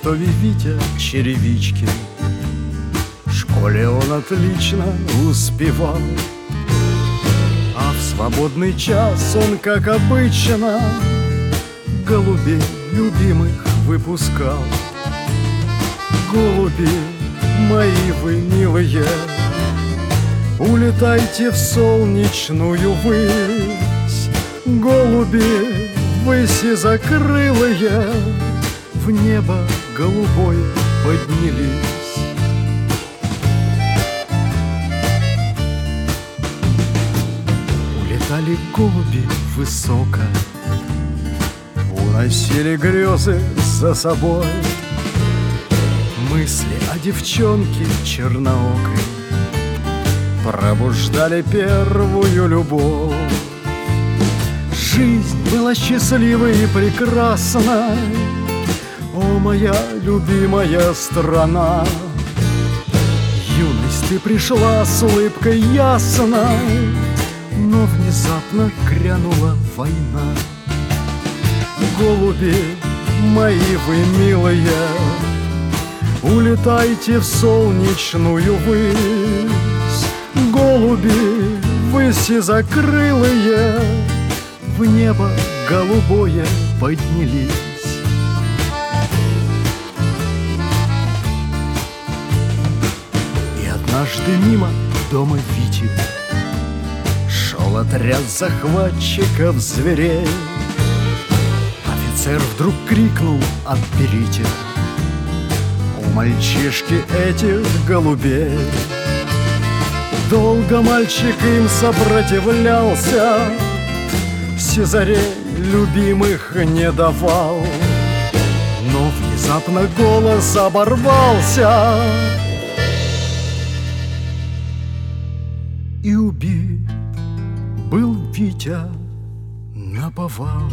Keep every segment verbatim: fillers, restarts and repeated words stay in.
изготове Витя черевички. В школе он отлично успевал, а в свободный час он, как обычно, голубей любимых выпускал. Голуби мои вы милые, улетайте в солнечную высь. Голуби вы сизокрылые, в небо голубое поднялись. Улетали голуби высоко, уносили грезы за собой, мысли о девчонке черноокой пробуждали первую любовь. Жизнь была счастливой и прекрасной, о, моя любимая страна. Юность, ты пришла с улыбкой ясной, но внезапно грянула война. Голуби мои вы милые, улетайте в солнечную высь. Голуби вы сизокрылые, в небо голубое поднялись. И однажды мимо дома Вити шел отряд захватчиков зверей. Офицер вдруг крикнул: отберите у мальчишки этих голубей. Долго мальчик им сопротивлялся, сизарей любимых не давал. Но внезапно голос оборвался, и убит был Витя наповал.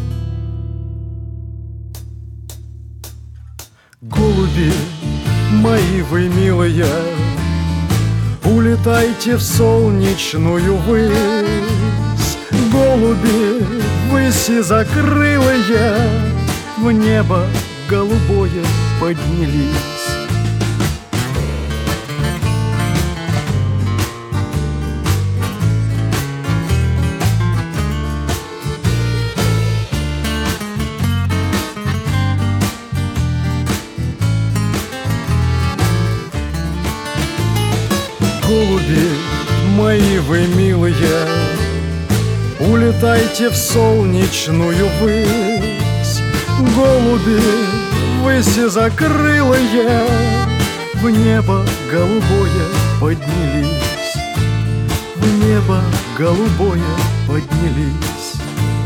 Голуби мои вы милые, улетайте в солнечную высь. Голуби вы сизокрылые, в небо голубое поднялись. Голуби мои вы милые, улетайте в солнечную высь. Голуби вы сизокрылые, в небо голубое поднялись. В небо голубое поднялись.